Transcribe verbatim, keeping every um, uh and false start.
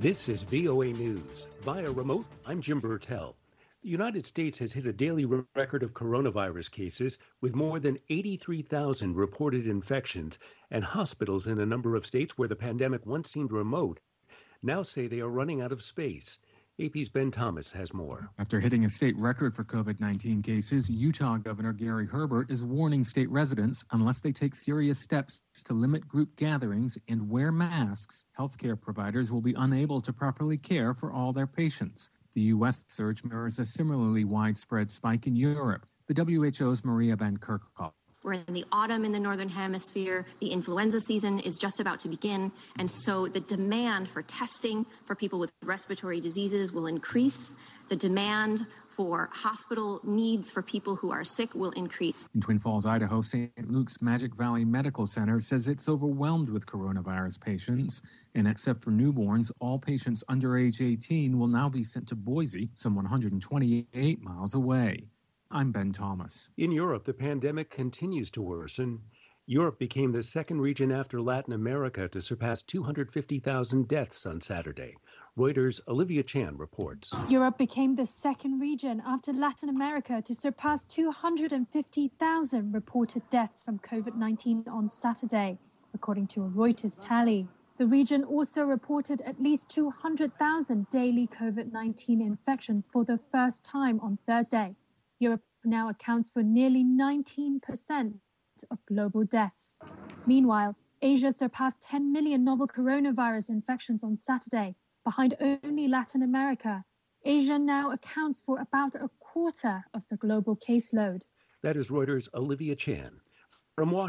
This is V O A News. Via remote, I'm Jim Burtell. The United States has hit a daily record of coronavirus cases with more than eighty-three thousand reported infections, and hospitals in a number of states where the pandemic once seemed remote now say they are running out of space. A P's Ben Thomas has more. After hitting a state record for COVID nineteen cases, Utah Governor Gary Herbert is warning state residents unless they take serious steps to limit group gatherings and wear masks, healthcare providers will be unable to properly care for all their patients. The U S surge mirrors a similarly widespread spike in Europe. The W H O's Maria Van Kerkhove. We're in the autumn in the Northern Hemisphere. The influenza season is just about to begin. And so the demand for testing for people with respiratory diseases will increase. The demand for hospital needs for people who are sick will increase. In Twin Falls, Idaho, Saint Luke's Magic Valley Medical Center says it's overwhelmed with coronavirus patients. And except for newborns, all patients under age eighteen will now be sent to Boise, some one hundred twenty-eight miles away. I'm Ben Thomas. In Europe, the pandemic continues to worsen. Europe became the second region after Latin America to surpass two hundred fifty thousand deaths on Saturday. Reuters' Olivia Chan reports. Europe became the second region after Latin America to surpass two hundred fifty thousand reported deaths from COVID nineteen on Saturday, according to a Reuters tally. The region also reported at least two hundred thousand daily COVID nineteen infections for the first time on Thursday. Europe now accounts for nearly nineteen percent of global deaths. Meanwhile, Asia surpassed ten million novel coronavirus infections on Saturday, behind only Latin America. Asia now accounts for about a quarter of the global caseload. That is Reuters' Olivia Chan. From Washington.